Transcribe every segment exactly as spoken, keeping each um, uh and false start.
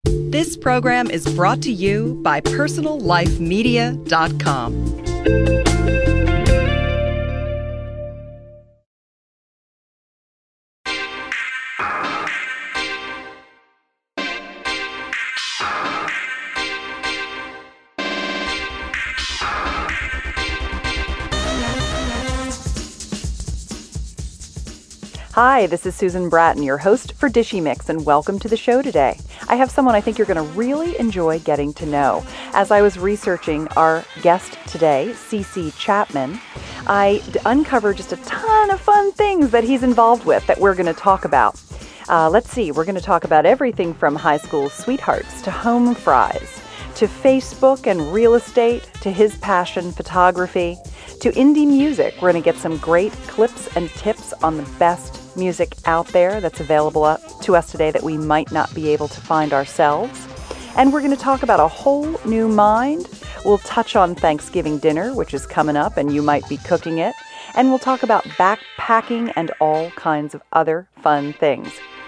This program is brought to you by personal life media dot com. Hi, this is Susan Bratton, your host for Dishy Mix, and welcome to the show today. I have someone I think you're going to really enjoy getting to know. As I was researching our guest today, Cece Chapman, I d- uncovered just a ton of fun things that he's involved with that we're going to talk about. Uh, let's see, we're going to talk about everything from high school sweethearts to home fries, to Facebook and real estate, to his passion, photography, to indie music. We're going to get some great clips and tips on the best music out there that's available up to us today that we might not be able to find ourselves. And we're going to talk about a whole new mind. We'll touch on Thanksgiving dinner, which is coming up, and you might be cooking it. And we'll talk about backpacking and all kinds of other fun things.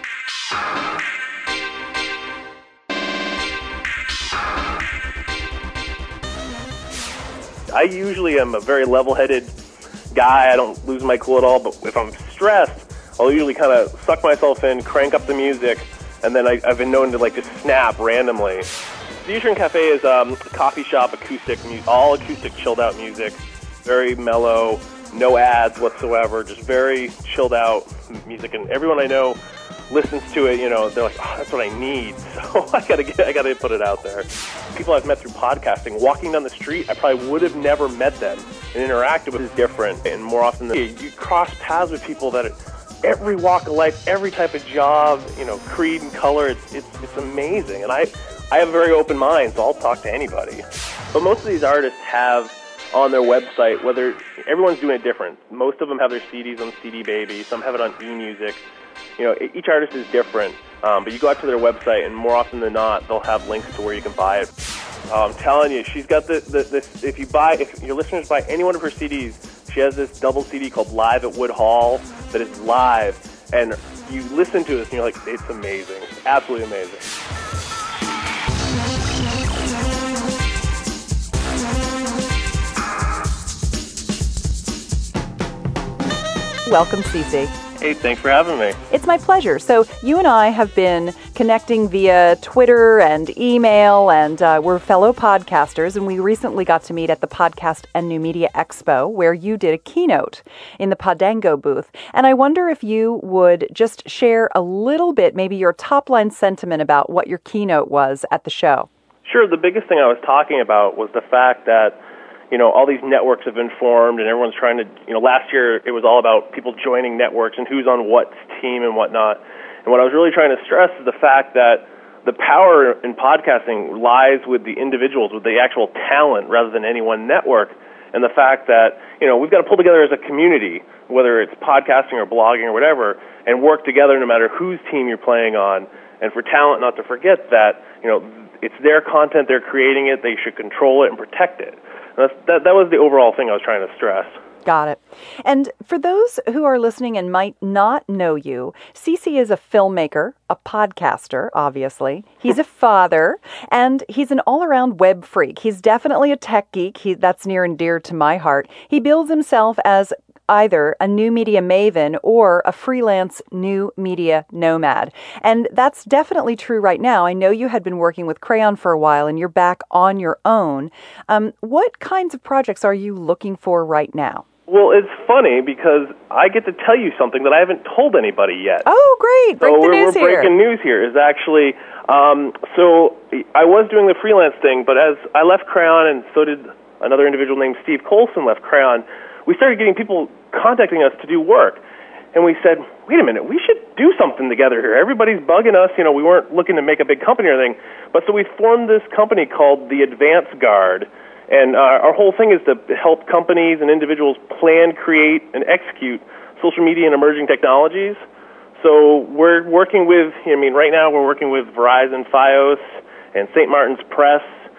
I usually am a very level-headed guy. I don't lose my cool at all, but if I'm stressed, I'll usually kind of suck myself in, crank up the music, and then I, I've been known to like just snap randomly. The Eastern Cafe is um, a coffee shop, acoustic, mu- all acoustic, chilled-out music, very mellow, no ads whatsoever, just very chilled-out music, and everyone I know listens to it. You know, they're like, "Oh, that's what I need." So I gotta get, I gotta put it out there. People I've met through podcasting, walking down the street, I probably would have never met them and interacted with is different. And more often than not, you cross paths with people that are every walk of life, every type of job, you know, creed and color. It's it's it's amazing, and I I have a very open mind, so I'll talk to anybody. But most of these artists have on their website, whether everyone's doing it different. Most of them have their C Ds on C D Baby. Some have it on eMusic. You know, each artist is different, um, but you go out to their website, and more often than not, they'll have links to where you can buy it. Uh, I'm telling you, she's got the, the this. If you buy, if your listeners buy any one of her C Ds, she has this double C D called Live at Wood Hall that is live, and you listen to this, and you're like, it's amazing, absolutely amazing. Welcome, Cece. Hey, thanks for having me. It's my pleasure. So you and I have been connecting via Twitter and email, and uh, we're fellow podcasters, and we recently got to meet at the Podcast and New Media Expo, where you did a keynote in the Podango booth. And I wonder if you would just share a little bit, maybe your top-line sentiment about what your keynote was at the show. Sure. The biggest thing I was talking about was the fact that you know, all these networks have been formed, and everyone's trying to, you know, last year it was all about people joining networks and who's on what team and whatnot. And what I was really trying to stress is the fact that the power in podcasting lies with the individuals, with the actual talent, rather than any one network. And the fact that, you know, we've got to pull together as a community, whether it's podcasting or blogging or whatever, and work together no matter whose team you're playing on. And for talent, not to forget that, you know, it's their content, they're creating it, they should control it and protect it. That's, that, that was the overall thing I was trying to stress. Got it. And for those who are listening and might not know you, Cece is a filmmaker, a podcaster, obviously. He's a father, and he's an all-around web freak. He's definitely a tech geek. He, that's near and dear to my heart. He builds himself as either a new media maven or a freelance new media nomad. And that's definitely true right now. I know you had been working with Crayon for a while and you're back on your own. Um, what kinds of projects are you looking for right now? Well, it's funny because I get to tell you something that I haven't told anybody yet. Oh, great. Break so the we're, news we're here. breaking news here is actually, um, so I was doing the freelance thing, but as I left Crayon and so did another individual named Steve Colson left Crayon, we started getting people contacting us to do work. And we said, wait a minute, we should do something together here. Everybody's bugging us. You know, we weren't looking to make a big company or anything. But so we formed this company called the Advance Guard. And uh, our whole thing is to help companies and individuals plan, create, and execute social media and emerging technologies. So we're working with, I mean, right now we're working with Verizon Fios and Saint Martin's Press.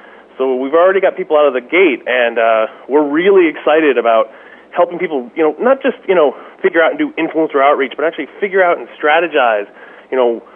So we've already got people out of the gate, and uh, we're really excited about helping people, you know, not just, you know, figure out and do influencer outreach, but actually figure out and strategize, you know,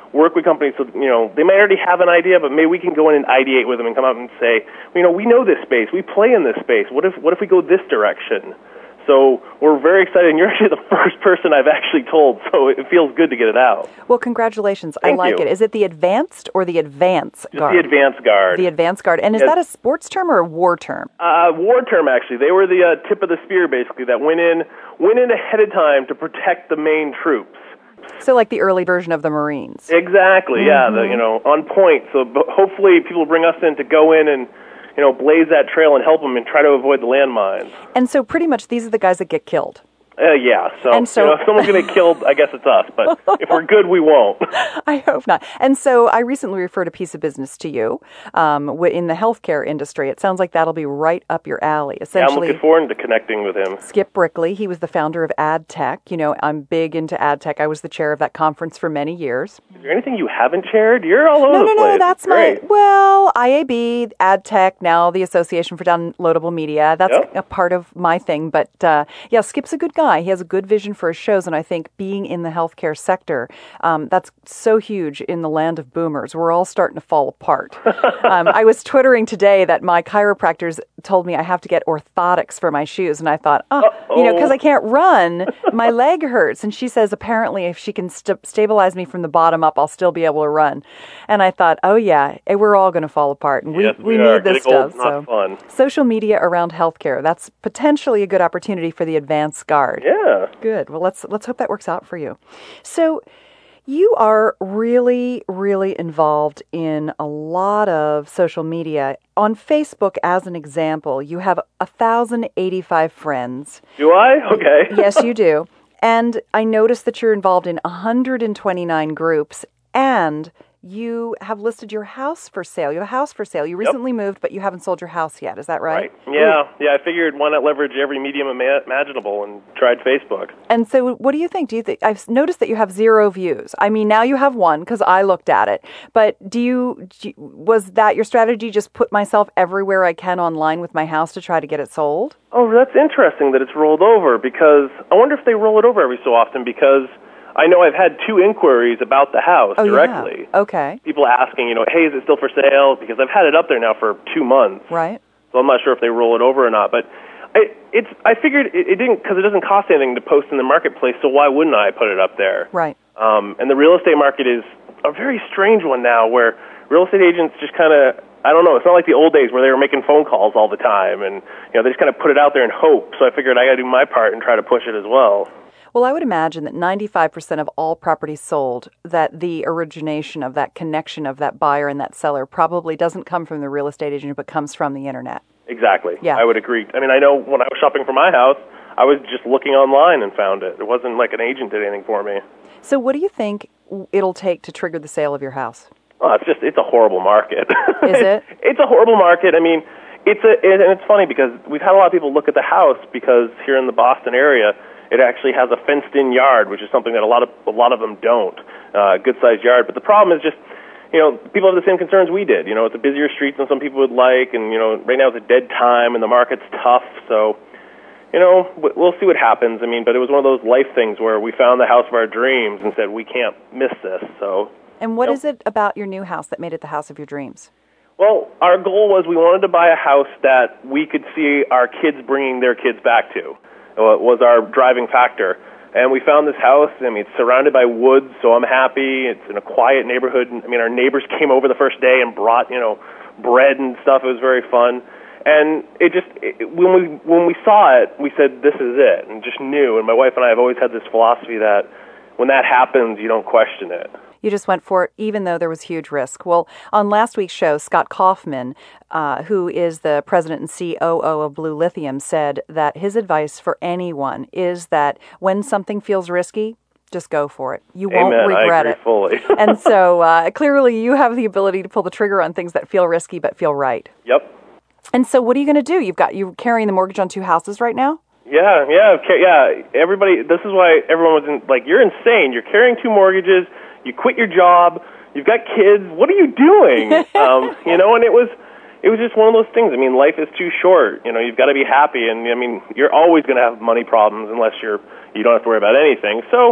work with companies so, you know, they might already have an idea, but maybe we can go in and ideate with them and come out and say, you know, we know this space, we play in this space. What if what if we go this direction? So we're very excited, and you're actually the first person I've actually told, so it feels good to get it out. Well, congratulations. Thank I like you. it. Is it the Advanced or the Advance Just Guard? the Advance Guard. The Advance Guard. And is Yes. that a sports term or a war term? Uh, war term, actually. They were the uh, tip of the spear, basically, that went in, went in ahead of time to protect the main troops. So like the early version of the Marines. Exactly, yeah, Mm-hmm. the, you know, on point. So b- hopefully people bring us in to go in and, you know, blaze that trail and help them and try to avoid the landmines. And so pretty much these are the guys that get killed. Uh, yeah, so, And so- you know, if someone's going to get killed, I guess it's us. But if we're good, we won't. I hope not. And so I recently referred a piece of business to you um, wi- in the healthcare industry. It sounds like that'll be right up your alley. Yeah, I'm Essentially, looking forward to connecting with him. Skip Brickley, he was the founder of AdTech. You know, I'm big into AdTech. I was the chair of that conference for many years. Is there anything you haven't shared? You're all over No, the no, place. no, that's It's great. my, well, I A B, AdTech, now the Association for Downloadable Media. That's Yep. a part of my thing. But uh, yeah, Skip's a good guy. He has a good vision for his shows. And I think being in the healthcare sector, um, that's so huge in the land of boomers. We're all starting to fall apart. um, I was Twittering today that my chiropractors told me I have to get orthotics for my shoes. And I thought, oh, you know, because I can't run, my leg hurts. And she says apparently if she can st- stabilize me from the bottom up, I'll still be able to run. And I thought, oh yeah, eh, we're all going to fall apart. And we, Yes, we we are. need this Getting old stuff. is not So fun. social media around healthcare, that's potentially a good opportunity for the Advance Guard. Yeah. Good. Well, let's let's hope that works out for you. So, you are really, really involved in a lot of social media. On Facebook, as an example, you have one thousand eighty-five friends. Do I? Okay. Yes, you do. And I noticed that you're involved in one hundred twenty-nine groups, and you have listed your house for sale. You have a house for sale. You recently moved, but you haven't sold your house yet. Is that right? Right. Yeah. Yeah. I figured why not leverage every medium ima- imaginable and tried Facebook. And so what do you think? Do you think I've noticed that you have zero views? I mean, now you have one because I looked at it. But do you, do you was that your strategy, just put myself everywhere I can online with my house to try to get it sold? Oh, that's interesting that it's rolled over because I wonder if they roll it over every so often because I know I've had two inquiries about the house Oh, directly. yeah. Okay. People asking, you know, hey, is it still for sale? Because I've had it up there now for two months. Right. So I'm not sure if they roll it over or not. But I, it's, I figured it, it didn't, because it doesn't cost anything to post in the marketplace, so why wouldn't I put it up there? Right. Um, and the real estate market is a very strange one now where real estate agents just kind of, I don't know, it's not like the old days where they were making phone calls all the time. And, you know, they just kind of put it out there and hope. So I figured I got to do my part and try to push it as well. Well, I would imagine that ninety-five percent of all properties sold, that the origination of that connection of that buyer and that seller probably doesn't come from the real estate agent, but comes from the internet. Exactly. Yeah. I would agree. I mean, I know when I was shopping for my house, I was just looking online and found it. It wasn't like an agent did anything for me. So what do you think it'll take to trigger the sale of your house? Oh, it's just, it's a horrible market. Is it? It's a horrible market. I mean, it's a, it, and it's funny because we've had a lot of people look at the house because here in the Boston area, it actually has a fenced-in yard, which is something that a lot of a lot of them don't. Uh, good-sized yard, but the problem is just, you know, people have the same concerns we did. You know, it's a busier street than some people would like, and you know, right now it's a dead time, and the market's tough. So, you know, we'll see what happens. I mean, but it was one of those life things where we found the house of our dreams and said we can't miss this. So. And what Nope. is it about your new house that made it the house of your dreams? Well, our goal was we wanted to buy a house that we could see our kids bringing their kids back to. It was our driving factor. And we found this house. I mean, it's surrounded by woods, so I'm happy. It's in a quiet neighborhood. I mean, our neighbors came over the first day and brought, you know, bread and stuff. It was very fun. And it just, it, when we when we saw it, we said, this is it, and just knew. And my wife and I have always had this philosophy that when that happens, you don't question it. You just went for it, even though there was huge risk. Well, on last week's show, Scott Kaufman, uh, who is the president and C O O of Blue Lithium, said that his advice for anyone is that when something feels risky, just go for it. You won't Amen. regret I agree it. fully. And so uh, clearly you have the ability to pull the trigger on things that feel risky but feel right. Yep. And so what are you going to do? You've got you're carrying the mortgage on two houses right now? Yeah, yeah, okay, yeah. Everybody, this is why everyone was in, like, you're insane. You're carrying two mortgages. You quit your job. You've got kids. What are you doing? um, you know, and it was, it was just one of those things. I mean, life is too short. You know, you've got to be happy. And I mean, you're always going to have money problems unless you're, you don't have to worry about anything. So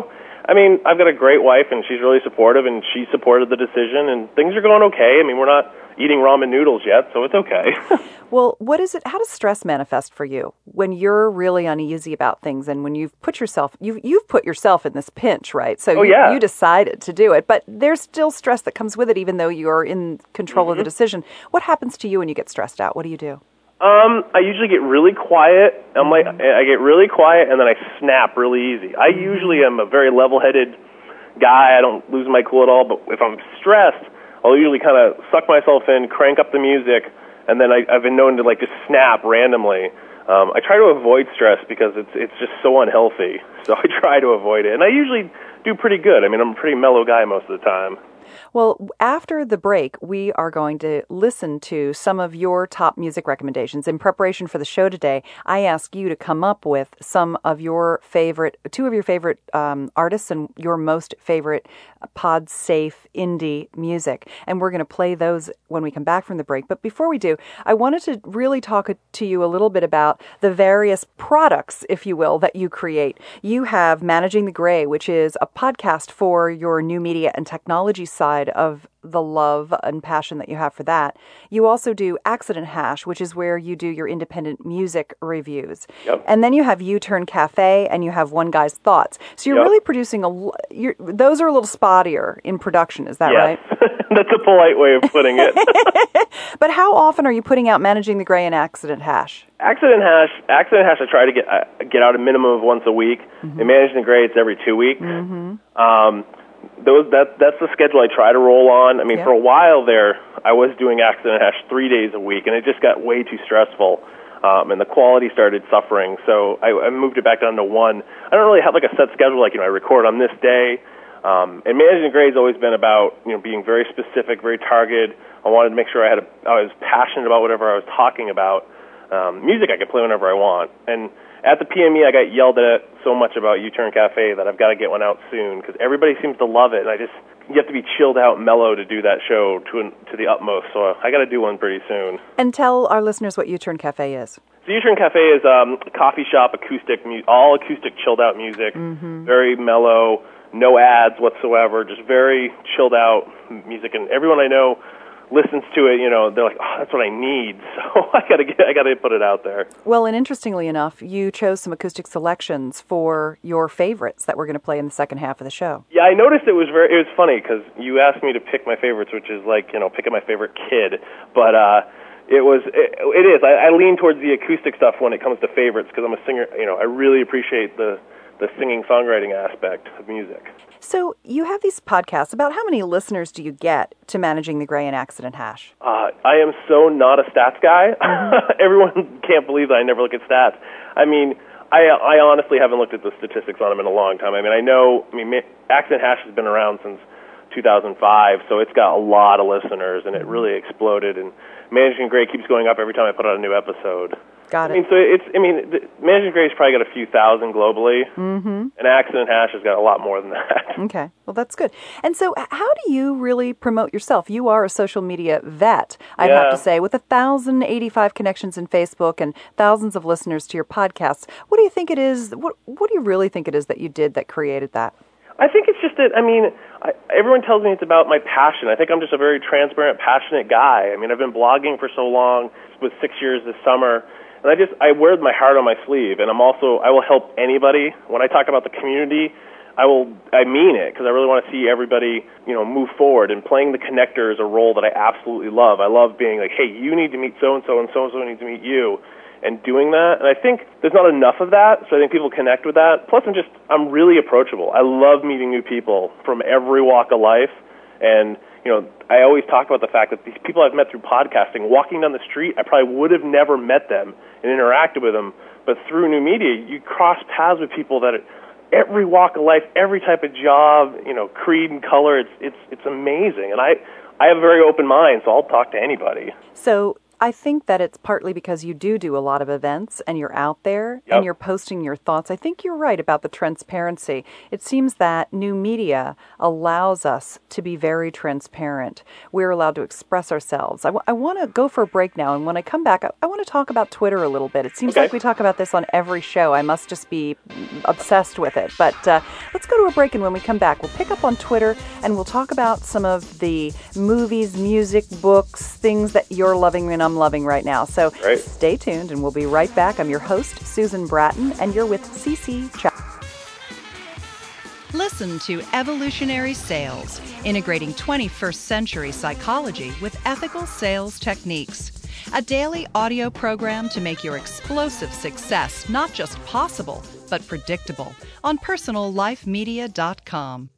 I mean, I've got a great wife, and she's really supportive, and she supported the decision, and things are going okay. I mean, we're not eating ramen noodles yet, so it's okay. Well, what is it? How does stress manifest for you when you're really uneasy about things, and when you've put yourself you've you've put yourself in this pinch, right? So oh, you, yeah. you decided to do it, but there's still stress that comes with it, even though you're in control mm-hmm. of the decision. What happens to you when you get stressed out? What do you do? Um, I usually get really quiet. I'm like, I get really quiet, and then I snap really easy. I usually am a very level-headed guy. I don't lose my cool at all. But if I'm stressed, I'll usually kind of suck myself in, crank up the music, and then I, I've been known to like just snap randomly. Um, I try to avoid stress because it's it's just so unhealthy. So I try to avoid it, and I usually do pretty good. I mean, I'm a pretty mellow guy most of the time. Well, after the break, we are going to listen to some of your top music recommendations. In preparation for the show today, I asked you to come up with some of your favorite, two of your favorite um, artists and your most favorite pod-safe indie music. And we're going to play those when we come back from the break. But before we do, I wanted to really talk to you a little bit about the various products, if you will, that you create. You have Managing the Gray, which is a podcast for your new media and technology side of the love and passion that you have for that. You also do Accident Hash, which is where you do your independent music reviews. Yep. And then you have U-Turn Cafe, and you have One Guy's Thoughts. So you're yep. really producing a... You're, those are a little spottier in production, is that yes. right? That's a polite way of putting it. But how often are you putting out Managing the Gray and Accident Hash? Accident Hash, Accident Hash, I try to get uh, get out a minimum of once a week. Mm-hmm. And Managing the Gray, it's every two weeks. Mm-hmm. Um, those that that's the schedule I try to roll on. I mean, yep. for a while there, I was doing Accident Hash three days a week, and it just got way too stressful, um, and the quality started suffering. So I, I moved it back down to one. I don't really have like a set schedule, like you know, I record on this day. Um, and Managing the Gray has always been about you know being very specific, very targeted. I wanted to make sure I had a, I was passionate about whatever I was talking about. Um, music I could play whenever I want, and at the P M E, I got yelled at so much about U-Turn Cafe that I've got to get one out soon because everybody seems to love it, and I just you have to be chilled out, and mellow to do that show to an, to the utmost. So I got to do one pretty soon. And tell our listeners what U-Turn Cafe is. So U-Turn Cafe is um, a coffee shop, acoustic, mu- all acoustic, chilled out music, mm-hmm. very mellow, no ads whatsoever, just very chilled out music, and everyone I know listens to it, you know, they're like, oh, that's what I need. So I gotta get, I gotta put it out there. Well, and interestingly enough, you chose some acoustic selections for your favorites that we're going to play in the second half of the show. Yeah, I noticed it was very, it was funny because you asked me to pick my favorites, which is like, you know, picking my favorite kid. But uh, it was, it, it is. I, I lean towards the acoustic stuff when it comes to favorites because I'm a singer. You know, I really appreciate the the singing songwriting aspect of music. So you have these podcasts. About how many listeners do you get to Managing the Gray and Accident Hash? Uh, I am so not a stats guy. Mm-hmm. Everyone can't believe that I never look at stats. I mean, I I honestly haven't looked at the statistics on them in a long time. I mean, I know, I mean, Accident Hash has been around since two thousand five, so it's got a lot of listeners, and it really exploded. And Managing Gray keeps going up every time I put out a new episode. Got it. I mean, so it's, I mean, the, Managing Gray's probably got a few thousand globally, mm-hmm. and Accident Hash has got a lot more than that. Okay, well, that's good. And so how do you really promote yourself? You are a social media vet, I'd yeah. have to say, with one thousand eighty-five connections in Facebook and thousands of listeners to your podcasts. What do you think it is, what, what do you really think it is that you did that created that? I think it's just that, I mean, I, everyone tells me it's about my passion. I think I'm just a very transparent, passionate guy. I mean, I've been blogging for so long, with six years this summer, and I just, I wear my heart on my sleeve, and I'm also, I will help anybody. When I talk about the community, I will, I mean it, because I really want to see everybody, you know, move forward, and playing the connector is a role that I absolutely love. I love being like, hey, you need to meet so-and-so, and so-and-so needs to meet you, and doing that. And I think there's not enough of that, so I think people connect with that. Plus, I'm just, I'm really approachable. I love meeting new people from every walk of life, and, you know, I always talk about the fact that these people I've met through podcasting, walking down the street, I probably would have never met them and interacted with them, but through new media, you cross paths with people that are every walk of life, every type of job, you know, creed and color. It's it's it's amazing, and I I have a very open mind, so I'll talk to anybody. So I think that it's partly because you do do a lot of events and you're out there Yep. and you're posting your thoughts. I think you're right about the transparency. It seems that new media allows us to be very transparent. We're allowed to express ourselves. I, w- I want to go for a break now, and when I come back, I, I want to talk about Twitter a little bit. It seems Okay. like we talk about this on every show. I must just be obsessed with it. But uh, let's go to a break, and when we come back, we'll pick up on Twitter and we'll talk about some of the movies, music, books, things that you're loving and I'm loving right now. So Right. stay tuned, and we'll be right back. I'm your host, Susan Bratton, and you're with C C Chapman. Listen to Evolutionary Sales, integrating twenty-first century psychology with ethical sales techniques. A daily audio program to make your explosive success not just possible, but predictable on personal life media dot com.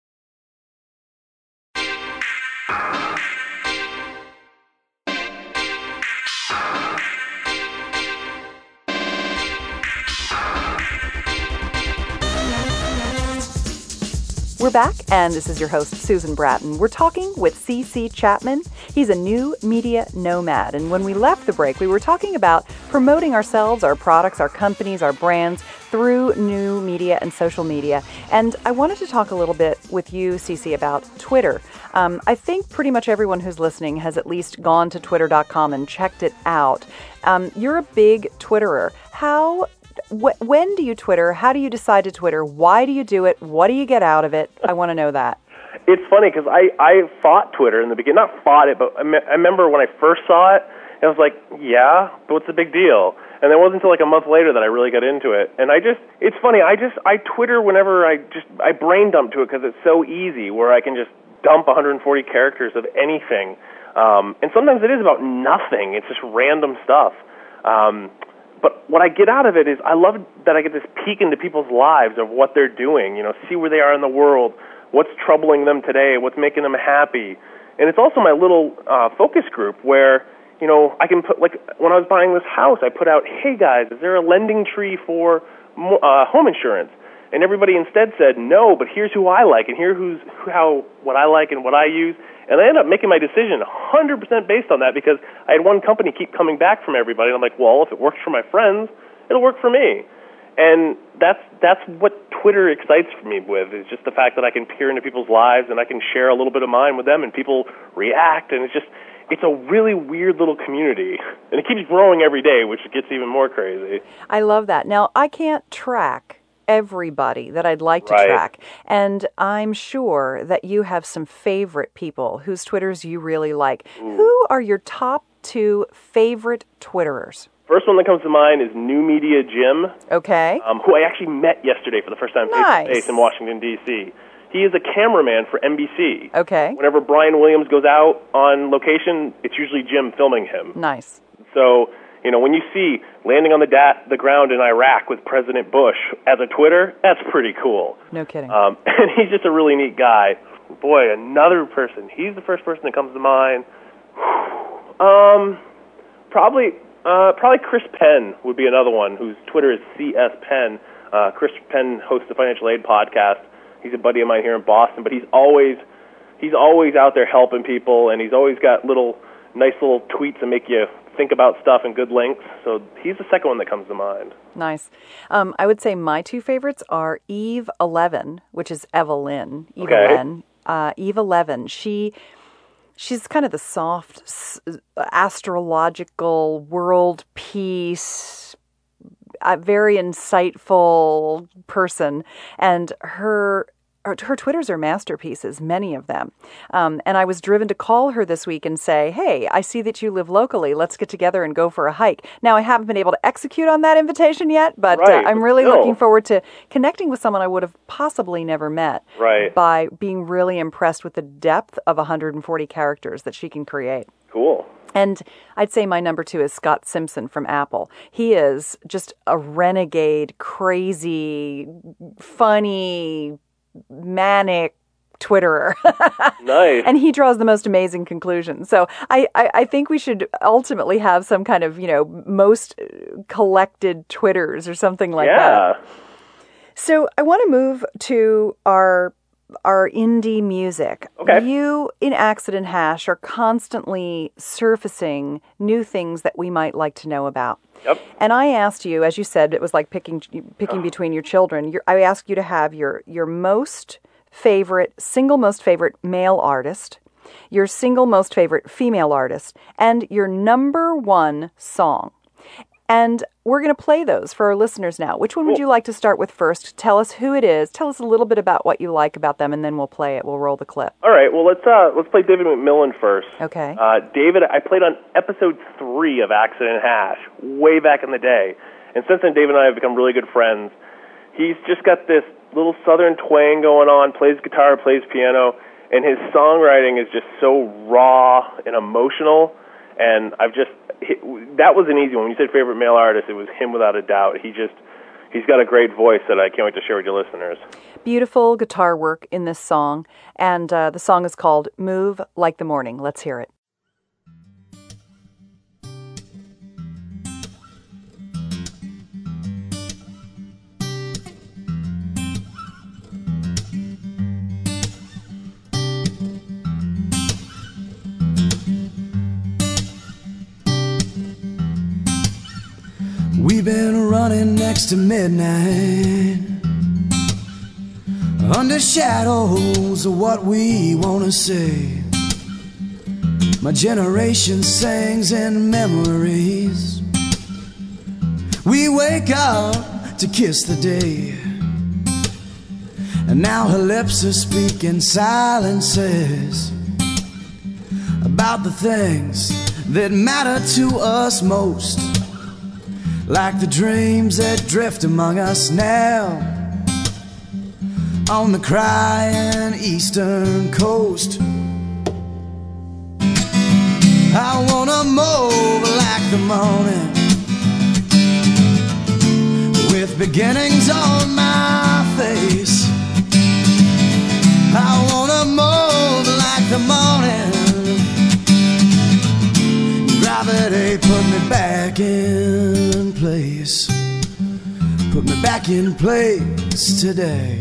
We're back, and this is your host, Susan Bratton. We're talking with C C Chapman. He's a new media nomad, and when we left the break, we were talking about promoting ourselves, our products, our companies, our brands through new media and social media. And I wanted to talk a little bit with you, C C, about Twitter. Um, I think pretty much everyone who's listening has at least gone to twitter dot com and checked it out. Um, you're a big Twitterer. How Wh- when do you Twitter? How do you decide to Twitter? Why do you do it? What do you get out of it? I want to know that. It's funny because I, I fought Twitter in the beginning. Not fought it, but I, me- I remember when I first saw it, I was like, yeah, but what's the big deal? And it wasn't until like a month later that I really got into it. And I just, it's funny, I just, I Twitter whenever I just, I brain dump to it because it's so easy where I can just dump one hundred forty characters of anything. Um, and sometimes it is about nothing. It's just random stuff. Um, But what I get out of it is I love that I get this peek into people's lives of what they're doing, you know, see where they are in the world, what's troubling them today, what's making them happy. And it's also my little uh, focus group where, you know, I can put, like, when I was buying this house, I put out, hey, guys, is there a lending tree for uh, home insurance? And everybody instead said, no, but here's who I like, and here's who's, how what I like and what I use. And I ended up making my decision one hundred percent based on that because I had one company keep coming back from everybody. And I'm like, well, if it works for my friends, it'll work for me. And that's that's what Twitter excites me with, is just the fact that I can peer into people's lives and I can share a little bit of mine with them and people react. And it's just, it's a really weird little community. And it keeps growing every day, which gets even more crazy. I love that. Now, I can't track everybody that I'd like to Right. track. And I'm sure that you have some favorite people whose Twitters you really like. Ooh. Who are your top two favorite Twitterers? First one that comes to mind is New Media Jim, Okay. um, who I actually met yesterday for the first time Nice. face-to-face in Washington, D C He is a cameraman for N B C. Okay. Whenever Brian Williams goes out on location, it's usually Jim filming him. Nice. So, you know, when you see landing on the da- the ground in Iraq with President Bush as a Twitter, that's pretty cool. No kidding. Um, and he's just a really neat guy. Boy, another person. He's the first person that comes to mind. um, probably, uh, probably Chris Penn would be another one, whose Twitter is C S Penn. Uh, Chris Penn hosts the Financial Aid podcast. He's a buddy of mine here in Boston, but he's always he's always out there helping people, and he's always got little nice little tweets that make you think about stuff and good links. So he's the second one that comes to mind. Nice. Um, I would say my two favorites are Eve Eleven, which is Evelyn. Eve Okay. Eleven. Uh, Eve Eleven. She she's kind of the soft s- astrological world peace, a very insightful person, and her. Her, her Twitters are masterpieces, many of them. Um, and I was driven to call her this week and say, hey, I see that you live locally. Let's get together and go for a hike. Now, I haven't been able to execute on that invitation yet, but Right, uh, I'm but really still. looking forward to connecting with someone I would have possibly never met Right. by being really impressed with the depth of one hundred forty characters that she can create. Cool. And I'd say my number two is Scott Simpson from Apple. He is just a renegade, crazy, funny, manic Twitterer. Nice. And he draws the most amazing conclusions. So I, I, I think we should ultimately have some kind of, you know, most collected Twitters or something like yeah. that. So I want to move to our our indie music. Okay. You, in Accident Hash, are constantly surfacing new things that we might like to know about. Yep. And I asked you, as you said, it was like picking picking between your children. Your, I asked you to have your your most favorite, single most favorite male artist, your single most favorite female artist, and your number one song. And we're going to play those for our listeners now. Which one would you like to start with first? Tell us who it is. Tell us a little bit about what you like about them, and then we'll play it. We'll roll the clip. All right. Well, let's uh, let's play David McMillan first. Okay. Uh, David, I played on episode three of Accident Hash way back in the day, and since then, David and I have become really good friends. He's just got this little southern twang going on. Plays guitar, plays piano, and his songwriting is just so raw and emotional. And I've just that was an easy one. When you said favorite male artist, it was him without a doubt. He just he's got a great voice that I can't wait to share with your listeners. Beautiful guitar work in this song, and uh, the song is called Move Like the Morning. Let's hear it. We've been running next to midnight, under shadows of what we want to say. My generation sings in memories. We wake up to kiss the day, and now her lips are speaking silences about the things that matter to us most. Like the dreams that drift among us now on the crying eastern coast. I wanna move like the morning, with beginnings on my face. I wanna move like the morning, gravity put me back in place, put me back in place today.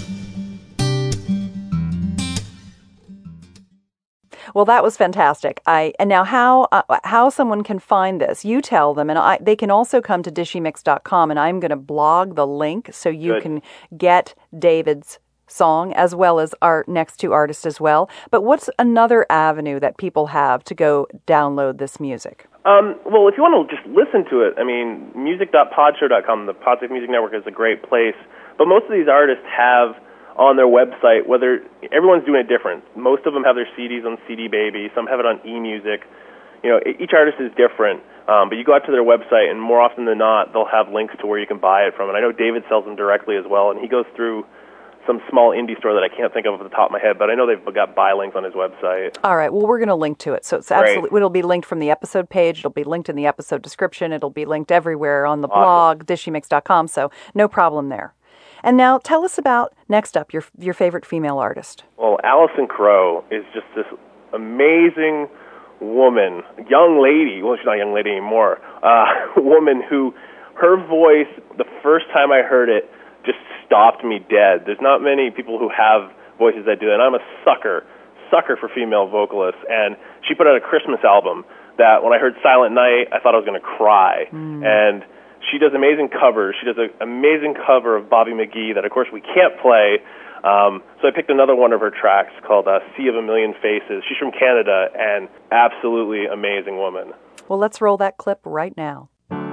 Well, that was fantastic. I and now how uh, how someone can find this? You tell them, and I, they can also come to dishy mix dot com, and I'm going to blog the link so you Good. can get David's song as well as our next two artists as well. But what's another avenue that people have to go download this music? Um, well, if you want to just listen to it, I mean, music dot podshow dot com, the Podsafe Music Network, is a great place. But most of these artists have on their website, whether everyone's doing it different. Most of them have their C Ds on C D Baby. Some have it on eMusic. You know, each artist is different. Um, but you go out to their website, and more often than not, they'll have links to where you can buy it from. And I know David sells them directly as well, and he goes through some small indie store that I can't think of off the top of my head, but I know they've got buy links on his website. All right. Well, we're going to link to it. So it's absolutely, Great. It'll be linked from the episode page. It'll be linked in the episode description. It'll be linked everywhere on the Awesome. blog, dishy mix dot com. So no problem there. And now tell us about, next up, your your favorite female artist. Well, Alison Krauss is just this amazing woman, young lady, well, she's not a young lady anymore, uh, woman who, her voice, the first time I heard it, just stopped me dead. There's not many people who have voices that do that, and I'm a sucker, sucker for female vocalists. And she put out a Christmas album that when I heard Silent Night, I thought I was going to cry. Mm. And she does amazing covers. She does an amazing cover of Bobby McGee that, of course, we can't play. Um, so I picked another one of her tracks called uh, Sea of a Million Faces. She's from Canada, and absolutely amazing woman. Well, let's roll that clip right now.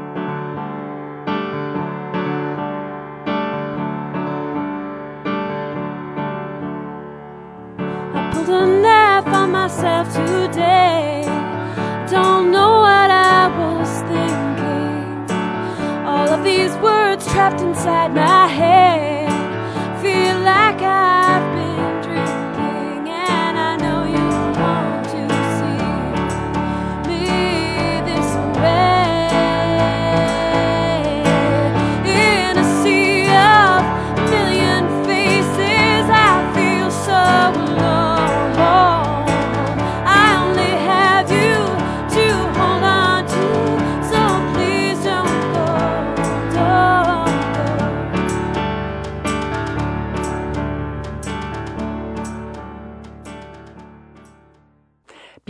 A nap on myself today. Don't know what I was thinking. All of these words trapped inside my head. Feel like I've been drinking, and I know you want to see me this way. In a sea of a million faces, I feel so alone.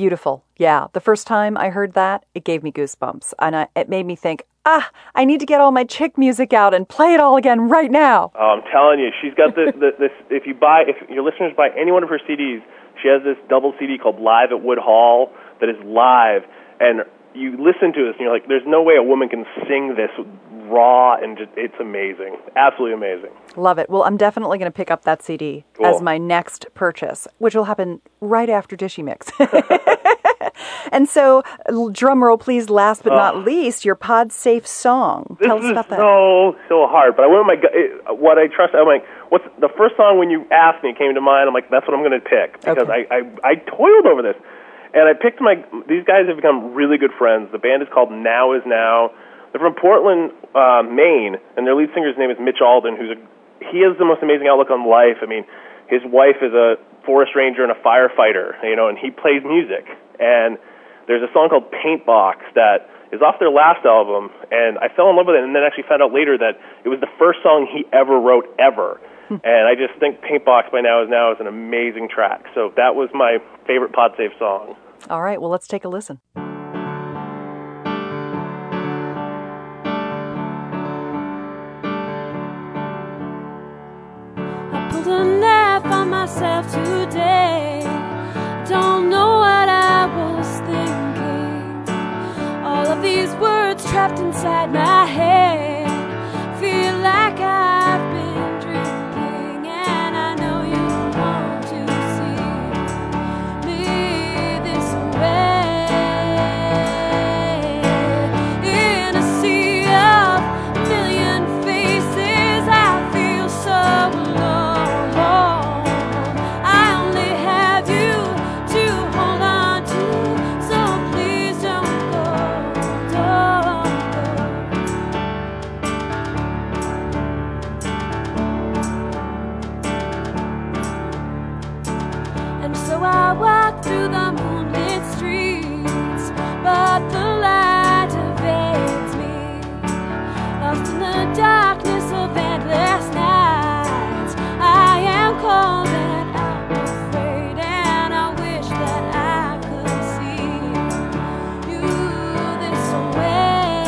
Beautiful. Yeah. The first time I heard that, it gave me goosebumps. And I, it made me think, ah, I need to get all my chick music out and play it all again right now. Oh, I'm telling you, she's got the, the, this, if you buy, if your listeners buy any one of her C Ds, she has this double C D called Live at Wood Hall that is live, and you listen to this and you're like, there's no way a woman can sing this raw, and just, it's amazing. Absolutely amazing. Love it. Well, I'm definitely going to pick up that C D Cool. as my next purchase, which will happen right after Dishy Mix. And so, drum roll, please, last but Oh. not least, your PodSafe song. This Tell us is about that. so, so hard, but I went with my, gu- it, what I trust, I'm like, what's the first song when you asked me, it came to mind, I'm like, that's what I'm going to pick, because Okay. I, I, I toiled over this. And I picked my, these guys have become really good friends. The band is called Now Is Now. They're from Portland, uh, Maine, and their lead singer's name is Mitch Alden, who's a, he has the most amazing outlook on life. I mean, his wife is a forest ranger and a firefighter, you know, and he plays music. And there's a song called Paint Box that is off their last album, and I fell in love with it, and then actually found out later that it was the first song he ever wrote, ever. And I just think Paint Box by Now Is Now is an amazing track. So that was my favorite PodSafe song. All right, well, let's take a listen. I pulled a knife on myself today. Don't know what I was thinking. All of these words trapped inside my head. Feel like I've been drinking, and I know you want to see me this way. In a sea of a million faces, I feel so alone. I only have you to hold on to, so please don't go, don't go. And so I walk through the moonlit streets, but the light evades me. Lost in the darkness of endless nights, I am cold and I'm afraid, and I wish that I could see you this way.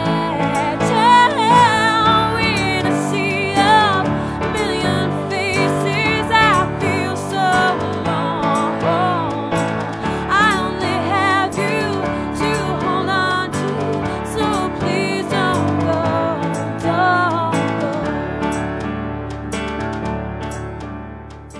Tell in a sea of a million faces, I feel so alone. I only have you to hold on to, so please don't go, don't go.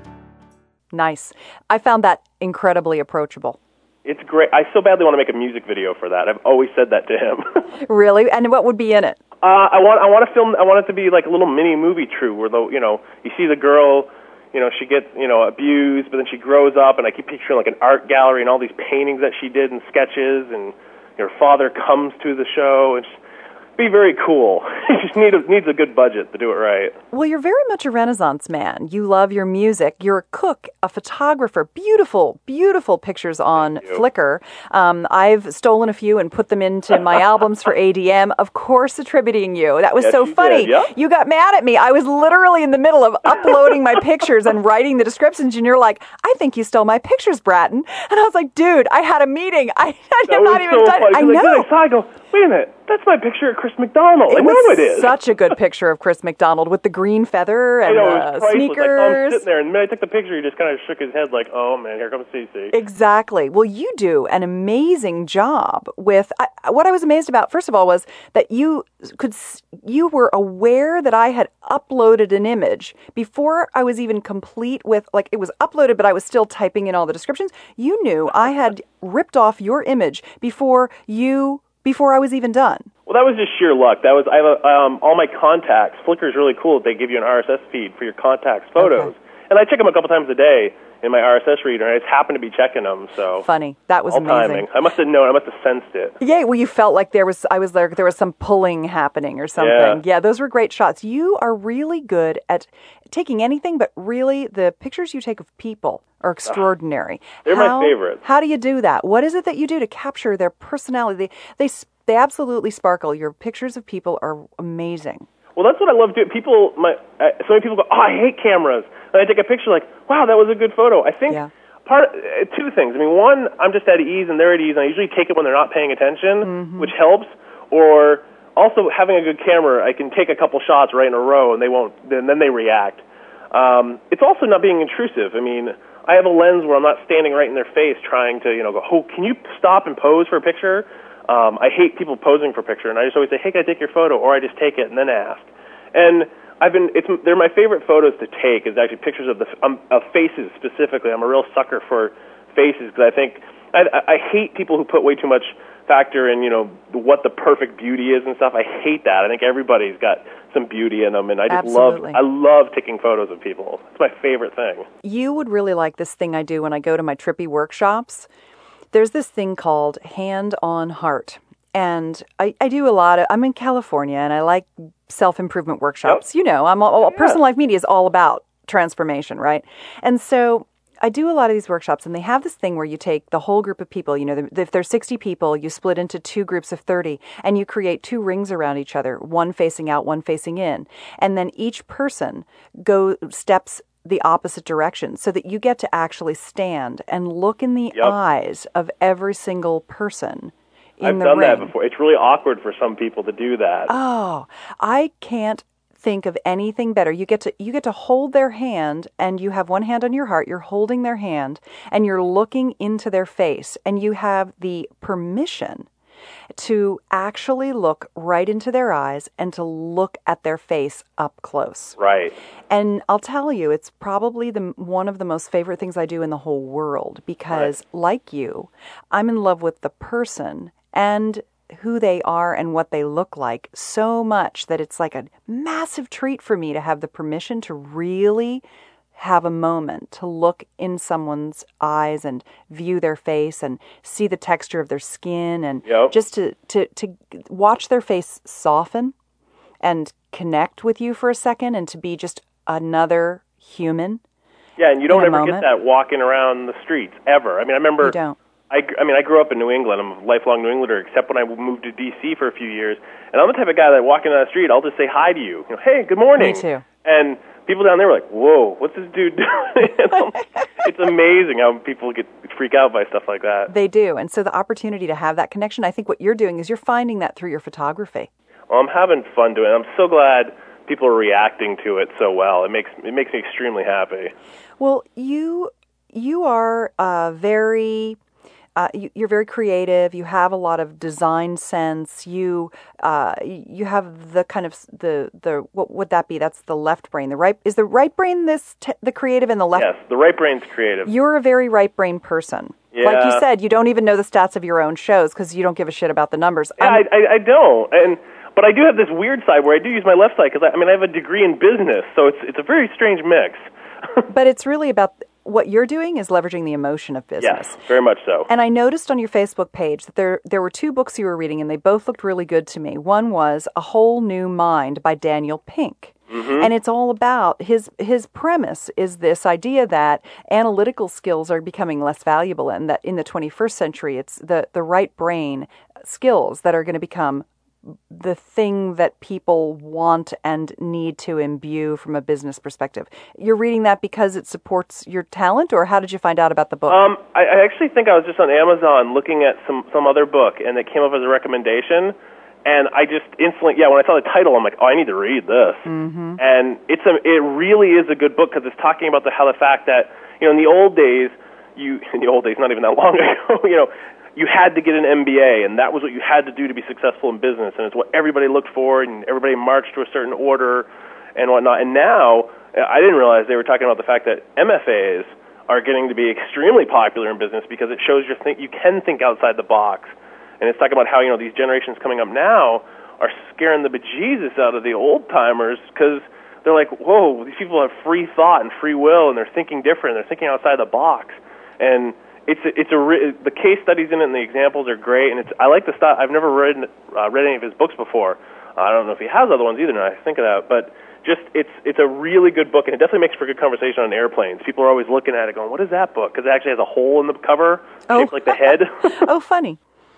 Nice. I found that incredibly approachable. It's great. I so badly want to make a music video for that. I've always said that to him. Really? And what would be in it? Uh, I want I want to film. I want it to be like a little mini movie true, where the you know you see the girl, you know she gets you know abused, but then she grows up, and I keep picturing like an art gallery and all these paintings that she did and sketches, and her father comes to the show, and just be very cool. It just need a, needs a good budget to do it right. Well, you're very much a Renaissance man. You love your music. You're a cook, a photographer. Beautiful, beautiful pictures on Flickr. Um, I've stolen a few and put them into my albums for A D M, of course attributing you. That was Yes, so you funny. did, yeah. You got mad at me. I was literally in the middle of uploading my pictures and writing the descriptions, and you're like, I think you stole my pictures, Bratton. And I was like, dude, I had a meeting. I, I That have was not even so done funny. it. I 'cause, like, know. then I saw, I go, wait a minute, that's my picture of Chris McDonald. I It know was it is. such a good picture of Chris McDonald with the green feather I and know, it the was priceless. sneakers. Like, I'm sitting there, and the minute I took the picture, he just kind of shook his head like, oh, man, here comes Cece. Exactly. Well, you do an amazing job with I, what I was amazed about. First of all, was that you could s- you were aware that I had uploaded an image before I was even complete with like it was uploaded, but I was still typing in all the descriptions. You knew I had ripped off your image before you before I was even done. Well, that was just sheer luck. That was I have a, um, all my contacts. Flickr is really cool. They give you an R S S feed for your contacts photos, Okay. and I check them a couple times a day in my R S S reader, and I just happen to be checking them. So Funny. That was all amazing. timing. I must have known. I must have sensed it. Yeah, well, you felt like there was, I was there, there was some pulling happening or something. Yeah. Yeah, those were great shots. You are really good at taking anything, but really the pictures you take of people are extraordinary. They're my How- favorites. How do you do that? What is it that you do to capture their personality? They, they, s- they absolutely sparkle. Your pictures of people are amazing. Well, that's what I love doing. People, my uh, so many people go, "Oh, I hate cameras," and I take a picture like, "Wow, that was a good photo." I think Yeah. part uh, two things. I mean, one, I'm just at ease and they're at ease, and I usually take it when they're not paying attention, mm-hmm. which helps. Or also having a good camera, I can take a couple shots right in a row, and they won't. Then then they react. Um, it's also not being intrusive. I mean, I have a lens where I'm not standing right in their face trying to, you know, go, oh, can you stop and pose for a picture? Um, I hate people posing for a picture, and I just always say, hey, can I take your photo? Or I just take it and then ask. And I've been, it's, they're my favorite photos to take, is actually pictures of the um, of faces specifically. I'm a real sucker for faces because I think, I, I hate people who put way too much factor in, you know, what the perfect beauty is and stuff. I hate that. I think everybody's got some beauty in them, and I just Absolutely. love, I love taking photos of people. It's my favorite thing. You would really like this thing I do when I go to my trippy workshops. There's this thing called Hand on Heart. And I, I do a lot of, I'm in California, and I like self-improvement workshops. Yep. You know, I'm all, yeah. Personal Life Media is all about transformation, right? And so I do a lot of these workshops, and they have this thing where you take the whole group of people, you know, if there's sixty people, you split into two groups of thirty, and you create two rings around each other, one facing out, one facing in. And then each person go steps the opposite direction so that you get to actually stand and look in the yep. eyes of every single person in I've the done ring. that before. It's really awkward for some people to do that. Oh, I can't think of anything better. You get to you get to hold their hand, and you have one hand on your heart. You're holding their hand, and you're looking into their face, and you have the permission to actually look right into their eyes and to look at their face up close. Right. And I'll tell you, it's probably the one of the most favorite things I do in the whole world because, right. like you, I'm in love with the person and who they are and what they look like so much that it's like a massive treat for me to have the permission to really have a moment to look in someone's eyes and view their face and see the texture of their skin and yep. just to, to, to watch their face soften and connect with you for a second and to be just another human. Yeah, and you don't ever moment. get that walking around the streets, ever. I mean, I remember... You don't. I, I mean, I grew up in New England. I'm a lifelong New Englander, except when I moved to D C for a few years. And I'm the type of guy that walking down the street, I'll just say hi to you. You know, hey, good morning. Me too. And people down there were like, whoa, what's this dude doing? It's amazing how people get freak out by stuff like that. They do. And so the opportunity to have that connection, I think what you're doing is you're finding that through your photography. Well, I'm having fun doing it. I'm so glad people are reacting to it so well. It makes it makes me extremely happy. Well, you you are uh, very... Uh, you, you're very creative. You have a lot of design sense. You uh, you have the kind of the the what would that be? That's the left brain. The right is the right brain this t- the creative and the left. Yes, the right brain's creative. You're a very right brain person. Yeah. Like you said, you don't even know the stats of your own shows because you don't give a shit about the numbers. Yeah, I, I, I don't. And but I do have this weird side where I do use my left side because I, I mean I have a degree in business, so it's it's a very strange mix. But it's really about. What you're doing is leveraging the emotion of business. Yes, very much so. And I noticed on your Facebook page that there there were two books you were reading, and they both looked really good to me. One was A Whole New Mind by Daniel Pink. Mm-hmm. And it's all about, his his premise is this idea that analytical skills are becoming less valuable and that in the twenty-first century, it's the, the right brain skills that are going to become the thing that people want and need to imbue from a business perspective. You're reading that because it supports your talent, or how did you find out about the book? Um, I, I actually think I was just on Amazon looking at some, some other book, and it came up as a recommendation, and I just instantly, yeah, when I saw the title, I'm like, oh, I need to read this. Mm-hmm. And it's a, it really is a good book because it's talking about the, how the fact that, you know, in the old days, you, in the old days, not even that long ago, you know, you had to get an M B A, and that was what you had to do to be successful in business, and it's what everybody looked for, and everybody marched to a certain order and whatnot. And now, I didn't realize they were talking about the fact that M F As are getting to be extremely popular in business because it shows you think you can think outside the box. And it's talking about how, you know, these generations coming up now are scaring the bejesus out of the old-timers because they're like, whoa, these people have free thought and free will, and they're thinking different, they're thinking outside the box. And It's a, it's a the case studies in it and the examples are great, and it's I like the style. I've never read uh, read any of his books before. Uh, I don't know if he has other ones either. Now I think of that, but just it's it's a really good book, and it definitely makes for good conversation on airplanes. People are always looking at it, going, "What is that book?" Because it actually has a hole in the cover oh. shaped like the head. Oh, funny.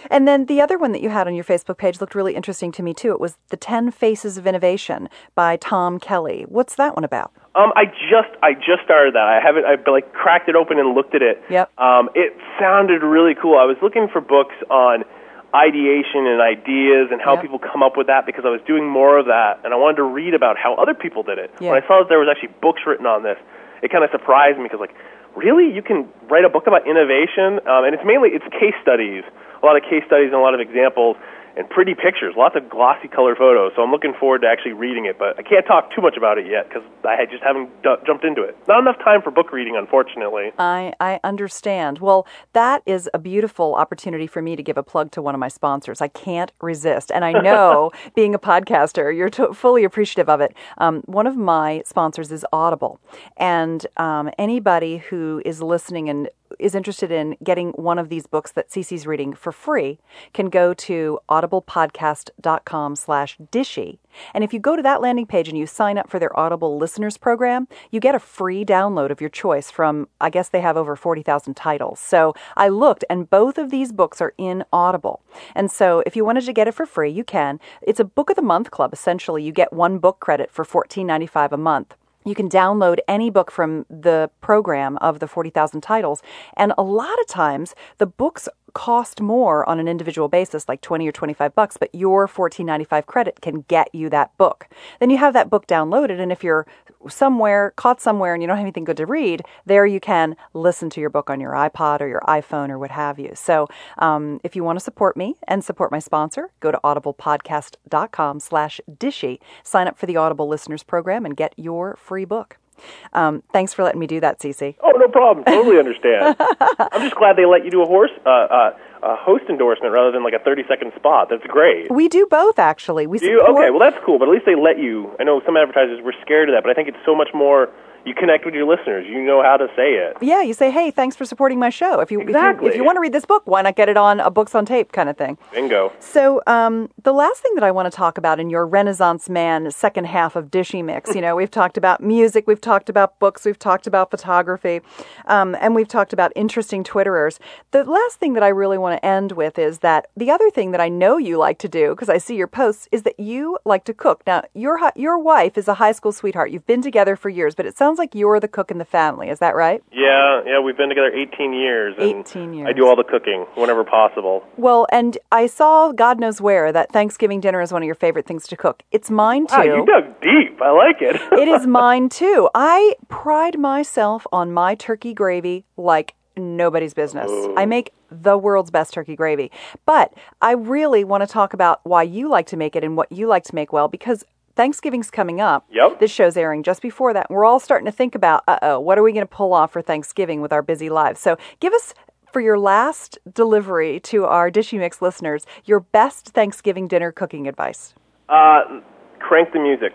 And then the other one that you had on your Facebook page looked really interesting to me, too. It was The ten Faces of Innovation by Tom Kelly. What's that one about? Um, I just I just started that. I haven't I like cracked it open and looked at it. Yep. Um, it sounded really cool. I was looking for books on ideation and ideas and how yep. people come up with that because I was doing more of that and I wanted to read about how other people did it. Yeah. When I saw that there was actually books written on this, it kind of surprised me because like, really, you can write a book about innovation? Um, and it's mainly it's case studies, a lot of case studies and a lot of examples. And pretty pictures, lots of glossy color photos. So I'm looking forward to actually reading it, but I can't talk too much about it yet because I just haven't d- jumped into it. Not enough time for book reading, unfortunately. I, I understand. Well, that is a beautiful opportunity for me to give a plug to one of my sponsors. I can't resist. And I know, being a podcaster, you're t- fully appreciative of it. Um, one of my sponsors is Audible. And um, anybody who is listening and is interested in getting one of these books that Cece's reading for free can go to audiblepodcast.com slash dishy. And if you go to that landing page and you sign up for their Audible Listeners Program, you get a free download of your choice from, I guess they have over forty thousand titles. So I looked, and both of these books are in Audible. And so if you wanted to get it for free, you can. It's a Book of the Month club, essentially. You get one book credit for fourteen ninety-five a month. You can download any book from the program of the forty thousand titles. And a lot of times, the books cost more on an individual basis, like twenty or twenty-five bucks, but your fourteen ninety-five credit can get you that book. Then you have that book downloaded, and if you're somewhere, caught somewhere, and you don't have anything good to read, there you can listen to your book on your iPod or your iPhone or what have you. So um, if you want to support me and support my sponsor, go to audiblepodcast.com slash dishy, sign up for the Audible Listeners Program, and get your free book. Um, thanks for letting me do that, Cece. Oh, no problem. Totally understand. I'm just glad they let you do a horse uh, uh, a host endorsement rather than like a thirty-second spot. That's great. We do both, actually. We do you? support... Okay, well, that's cool, but at least they let you. I know some advertisers were scared of that, but I think it's so much more... You connect with your listeners. You know how to say it. Yeah, you say, hey, thanks for supporting my show. If you, exactly. if you, if you want to read this book, why not get it on a Books on Tape kind of thing? Bingo. So um, the last thing that I want to talk about in your Renaissance Man second half of Dishy Mix, you know, we've talked about music, we've talked about books, we've talked about photography, um, and we've talked about interesting Twitterers. The last thing that I really want to end with is that the other thing that I know you like to do, because I see your posts, is that you like to cook. Now, your your wife is a high school sweetheart. You've been together for years, but it sounds like you're the cook in the family. Is that right? Yeah, yeah, we've been together eighteen years. And eighteen years. I do all the cooking whenever possible. Well, and I saw, God knows where, that Thanksgiving dinner is one of your favorite things to cook. It's mine, too. Wow, you dug deep. I like it. It is mine, too. I pride myself on my turkey gravy like nobody's business. Ooh. I make the world's best turkey gravy. But I really want to talk about why you like to make it and what you like to make well, because Thanksgiving's coming up. Yep. This show's airing just before that. We're all starting to think about, uh-oh, what are we going to pull off for Thanksgiving with our busy lives? So give us, for your last delivery to our Dishy Mix listeners, your best Thanksgiving dinner cooking advice. Uh, crank the music.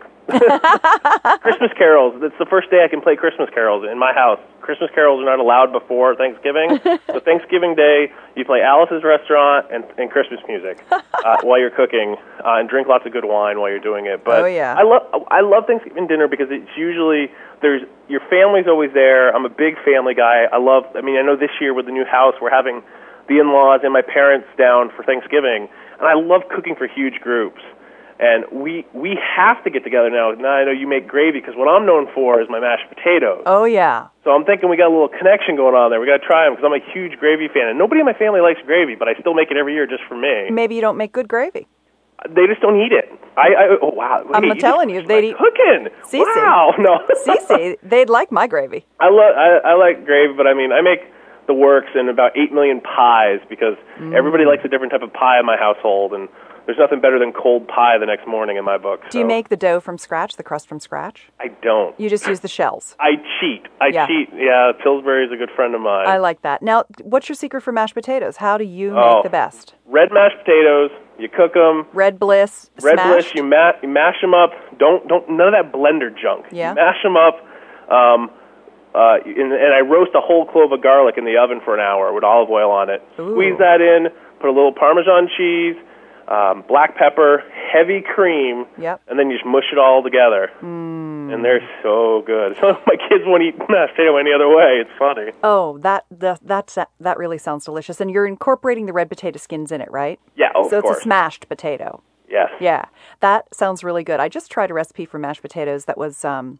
Christmas carols. It's the first day I can play Christmas carols in my house. Christmas carols are not allowed before Thanksgiving. So Thanksgiving Day, you play Alice's Restaurant and, and Christmas music uh, while you're cooking, uh, and drink lots of good wine while you're doing it. But oh, yeah. I love I love Thanksgiving dinner because it's usually there's your family's always there. I'm a big family guy. I love. I mean, I know this year with the new house, we're having the in-laws and my parents down for Thanksgiving, and I love cooking for huge groups. And we we have to get together now. Now I know you make gravy because what I'm known for is my mashed potatoes. Oh, yeah. So I'm thinking we got a little connection going on there. We got to try them because I'm a huge gravy fan. And nobody in my family likes gravy, but I still make it every year just for me. Maybe you don't make good gravy. They just don't eat it. I, I oh, wow. I'm Wait, telling you, you, they'd eat... Cooking. Cece. Wow. No. Cece, they'd like my gravy. I, lo- I, I like gravy, but I mean, I make the works and about eight million pies because mm. everybody likes a different type of pie in my household, and there's nothing better than cold pie the next morning in my book. Do so. you make the dough from scratch, the crust from scratch? I don't. You just use the shells? I cheat. I yeah. cheat. Yeah, Pillsbury's a good friend of mine. I like that. Now, what's your secret for mashed potatoes? How do you oh, make the best? Red mashed potatoes. You cook them. Red Bliss. Red smashed? Bliss. You, ma- you mash them up. Don't don't none of that blender junk. Yeah. You mash them up. Um, uh, and, and I roast a whole clove of garlic in the oven for an hour with olive oil on it. Ooh. Squeeze that in. Put a little Parmesan cheese. Um, black pepper, heavy cream, yep. and then you just mush it all together. Mm. Mm. And they're so good. So my kids won't eat mashed potato any other way. It's funny. Oh, that that that's, that really sounds delicious. And you're incorporating the red potato skins in it, right? Yeah, oh, so of course. it's a smashed potato. Yes. Yeah, that sounds really good. I just tried a recipe for mashed potatoes that was um,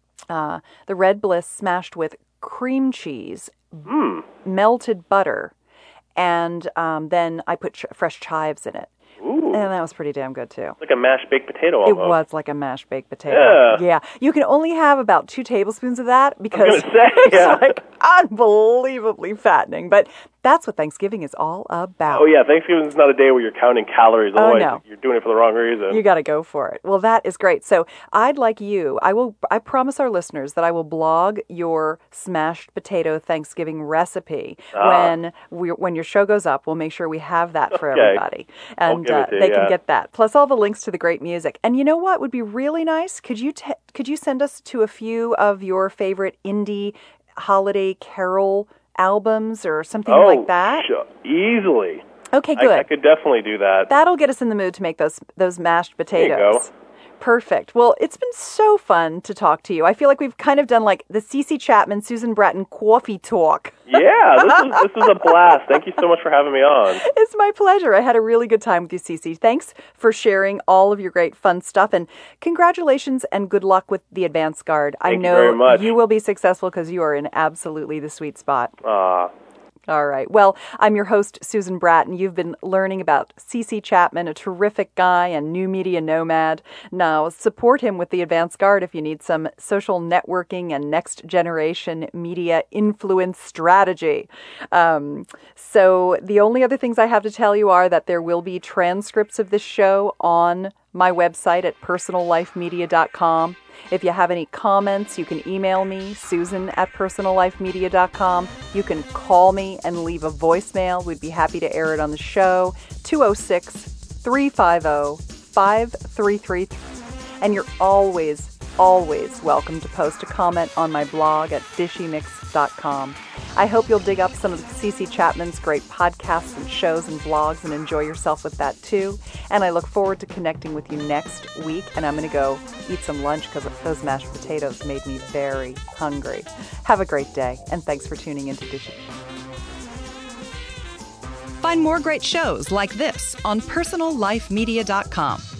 uh, the Red Bliss smashed with cream cheese, Mm. melted butter, and um, then I put ch- fresh chives in it. Ooh. And that was pretty damn good, too. Like a mashed baked potato almost. It was like a mashed baked potato. Yeah. Yeah. You can only have about two tablespoons of that because I was gonna say, it's yeah. like unbelievably fattening. But that's what Thanksgiving is all about. Oh, yeah. Thanksgiving is not a day where you're counting calories. Oh, Otherwise, no. you're doing it for the wrong reason. You got to go for it. Well, that is great. So I'd like you, I will, I promise our listeners that I will blog your smashed potato Thanksgiving recipe Ah. when we, when your show goes up. We'll make sure we have that for Okay. everybody. I'll And give it uh, to you, they can yeah. get that. Plus all the links to the great music. And you know what would be really nice? Could you, te- could you send us to a few of your favorite indie holiday carol albums or something oh, like that? Sure. Easily. Okay, good. I, I could definitely do that. That'll get us in the mood to make those those mashed potatoes. There you go. Perfect. Well, it's been so fun to talk to you. I feel like we've kind of done like the Cece Chapman, Susan Bratton coffee talk. Yeah, this is this is a blast. Thank you so much for having me on. It's my pleasure. I had a really good time with you, Cece. Thanks for sharing all of your great fun stuff, and congratulations and good luck with the Advance Guard. I Thank you know very much. you will be successful because you are in absolutely the sweet spot. Ah. All right. Well, I'm your host, Susan Bratton. You've been learning about Cece Chapman, a terrific guy and new media nomad. Now, support him with the Advance Guard if you need some social networking and next generation media influence strategy. Um, so the only other things I have to tell you are that there will be transcripts of this show on my website at personal life media dot com. If you have any comments, you can email me, Susan at personal life media dot com. You can call me and leave a voicemail. We'd be happy to air it on the show, two oh six, three five oh, five three three three. And you're always, always welcome to post a comment on my blog at dishy mix dot com. I hope you'll dig up some of Cece Chapman's great podcasts and shows and blogs and enjoy yourself with that too. And I look forward to connecting with you next week. And I'm going to go eat some lunch because those mashed potatoes made me very hungry. Have a great day, and thanks for tuning into Dishy. Find more great shows like this on personal life media dot com.